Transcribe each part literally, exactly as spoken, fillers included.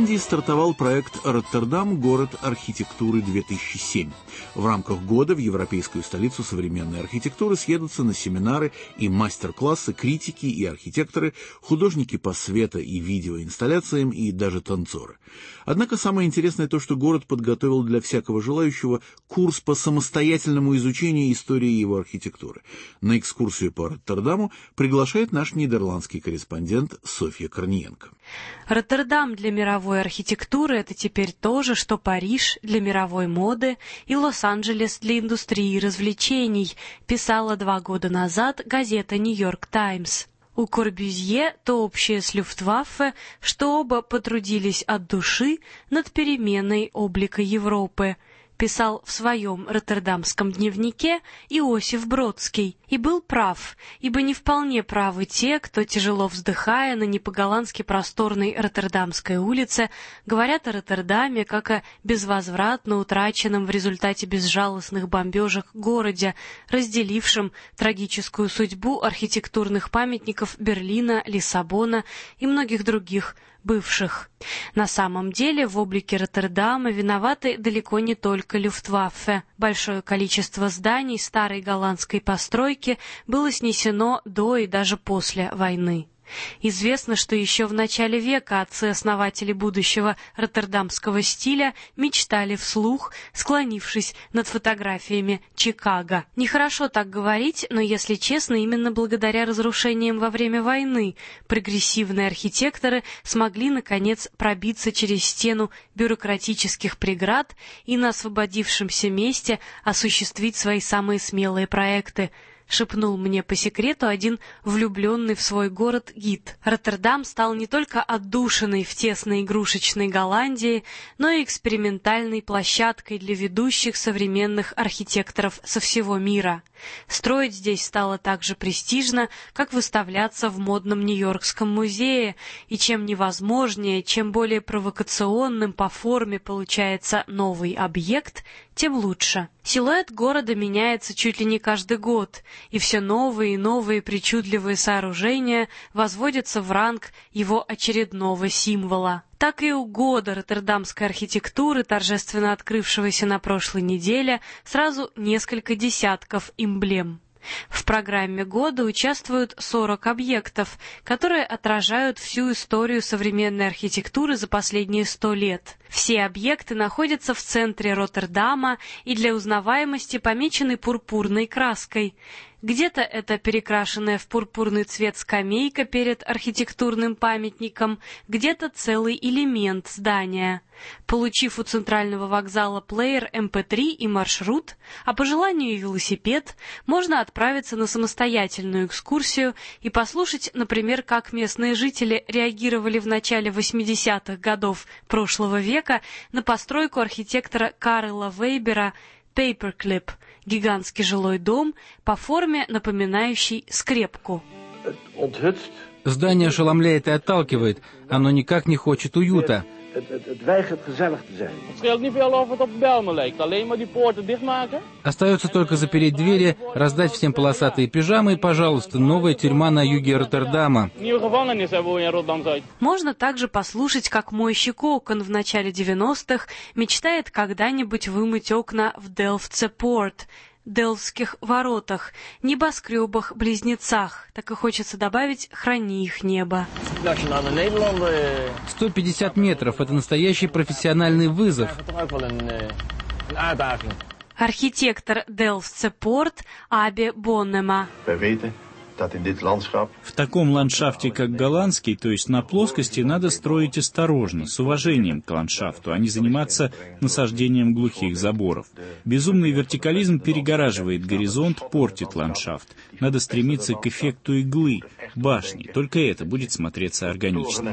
Голландии стартовал проект «Роттердам. Город архитектуры-две тысячи семь». В рамках года в европейскую столицу современной архитектуры съедутся на семинары и мастер-классы критики и архитекторы, художники по свето- и видеоинсталляциям и даже танцоры. Однако самое интересное то, что город подготовил для всякого желающего курс по самостоятельному изучению истории его архитектуры. На экскурсию по Роттердаму приглашает наш нидерландский корреспондент Софья Корниенко. Роттердам для мировой архитектуры – это теперь то же, что Париж для мировой моды и Лос-Анджелес для индустрии и развлечений, писала два года назад газета «Нью-Йорк Таймс». У Корбюзье то общее с Люфтваффе, что оба потрудились от души над переменой облика Европы, писал в своем роттердамском дневнике Иосиф Бродский, и был прав, ибо не вполне правы те, кто, тяжело вздыхая на не по-голландски просторной Роттердамской улице, говорят о Роттердаме как о безвозвратно утраченном в результате безжалостных бомбежек городе, разделившем трагическую судьбу архитектурных памятников Берлина, Лиссабона и многих других бывших. На самом деле в облике Роттердама виноваты далеко не только Люфтваффе. Большое количество зданий старой голландской постройки было снесено до и даже после войны. Известно, что еще в начале века отцы-основатели будущего роттердамского стиля мечтали вслух, склонившись над фотографиями Чикаго. Нехорошо так говорить, но, если честно, именно благодаря разрушениям во время войны прогрессивные архитекторы смогли, наконец, пробиться через стену бюрократических преград и на освободившемся месте осуществить свои самые смелые проекты, шепнул мне по секрету один влюбленный в свой город гид. Роттердам стал не только отдушиной в тесной игрушечной Голландии, но и экспериментальной площадкой для ведущих современных архитекторов со всего мира. Строить здесь стало так же престижно, как выставляться в модном Нью-Йоркском музее, и чем невозможнее, чем более провокационным по форме получается новый объект, тем лучше. Силуэт города меняется чуть ли не каждый год, и все новые и новые причудливые сооружения возводятся в ранг его очередного символа. Так и у года роттердамской архитектуры, торжественно открывшегося на прошлой неделе, сразу несколько десятков эмблем. В программе года участвуют сорок объектов, которые отражают всю историю современной архитектуры за последние сто лет. Все объекты находятся в центре Роттердама и для узнаваемости помечены пурпурной краской. Где-то это перекрашенная в пурпурный цвет скамейка перед архитектурным памятником, где-то целый элемент здания. Получив у центрального вокзала плеер эм пэ три и маршрут, а по желанию и велосипед, можно отправиться на самостоятельную экскурсию и послушать, например, как местные жители реагировали в начале восьмидесятых годов прошлого века на постройку архитектора Карла Вейбера Paperclip, гигантский жилой дом, по форме напоминающий скрепку. Здание ошеломляет и отталкивает, оно никак не хочет уюта. Остается только запереть двери, раздать всем полосатые пижамы и, пожалуйста, новая тюрьма на юге Роттердама. Можно также послушать, как мойщик окон в начале девяностых мечтает когда-нибудь вымыть окна в Делфтсе-Порт, Делфтских воротах, небоскребах-близнецах. Так и хочется добавить «храни их небо». сто пятьдесят метров – это настоящий профессиональный вызов. Архитектор Делфтсе-Порт Абе Боннема. В таком ландшафте, как голландский, то есть на плоскости, надо строить осторожно, с уважением к ландшафту, а не заниматься насаждением глухих заборов. Безумный вертикализм перегораживает горизонт, портит ландшафт. Надо стремиться к эффекту иглы, башни. Только это будет смотреться органично.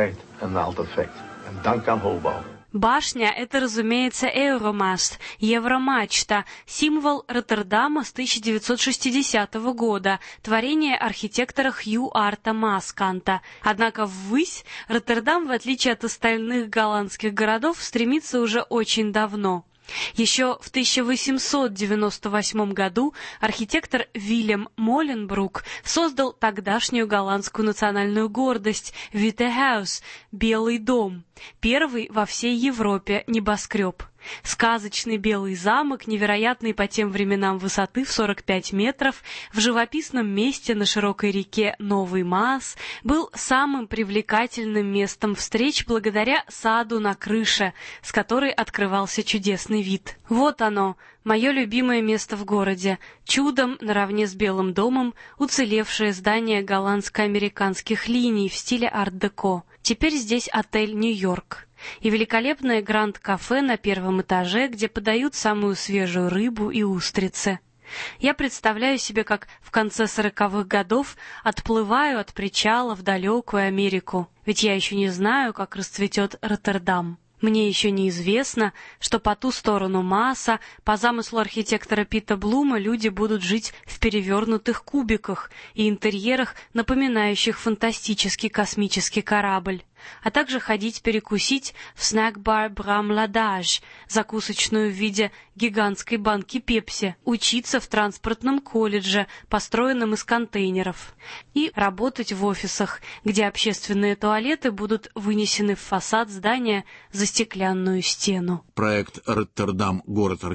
Башня — это, разумеется, Euromast, Евромачта, символ Роттердама с тысяча девятьсот шестидесятого года, творение архитектора Хью Арта Масканта. Однако ввысь Роттердам, в отличие от остальных голландских городов, стремится уже очень давно. Еще в тысяча восемьсот девяносто восьмом году архитектор Вильям Моленбрук создал тогдашнюю голландскую национальную гордость Witte Huis – Белый дом, первый во всей Европе небоскреб. Сказочный белый замок, невероятный по тем временам высоты в сорок пять метров, в живописном месте на широкой реке Новый Маас, был самым привлекательным местом встреч благодаря саду на крыше, с которой открывался чудесный вид. Вот оно, мое любимое место в городе, чудом, наравне с Белым домом, уцелевшее здание голландско-американских линий в стиле арт-деко. Теперь здесь отель «Нью-Йорк». И великолепное гранд-кафе на первом этаже, где подают самую свежую рыбу и устрицы. Я представляю себе, как в конце сороковых годов отплываю от причала в далекую Америку, ведь я еще не знаю, как расцветет Роттердам. Мне еще неизвестно, что по ту сторону Мааса, по замыслу архитектора Пита Блума, люди будут жить в перевернутых кубиках и интерьерах, напоминающих фантастический космический корабль, а также ходить перекусить в снэк-бар Брамладаж, закусочную в виде гигантской банки пепси, учиться в транспортном колледже, построенном из контейнеров, и работать в офисах, где общественные туалеты будут вынесены в фасад здания за стеклянную стену. Проект «Роттердам. Город